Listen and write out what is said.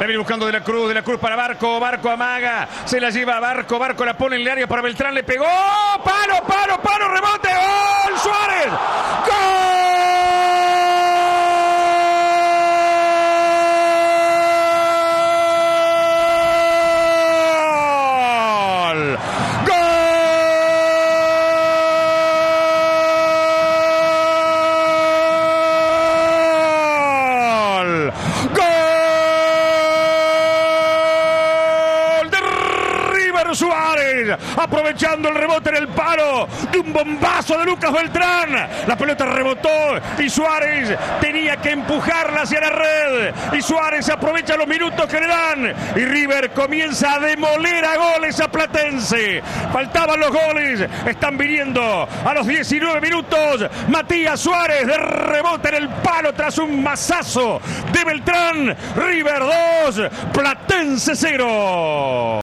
viene buscando De la Cruz para Barco. Barco amaga. Se la lleva a Barco. Barco la pone en el área para Beltrán. Le pegó. Palo. Rebote. ¡Gol! ¡Suárez! ¡Gol! Suárez, aprovechando el rebote en el palo de un bombazo de Lucas Beltrán. La pelota rebotó y Suárez tenía que empujarla hacia la red. Y Suárez aprovecha los minutos que le dan. Y River comienza a demoler a goles a Platense. Faltaban los goles. Están viniendo a los 19 minutos. Matías Suárez de rebote en el palo tras un mazazo de Beltrán. River 2, Platense 0.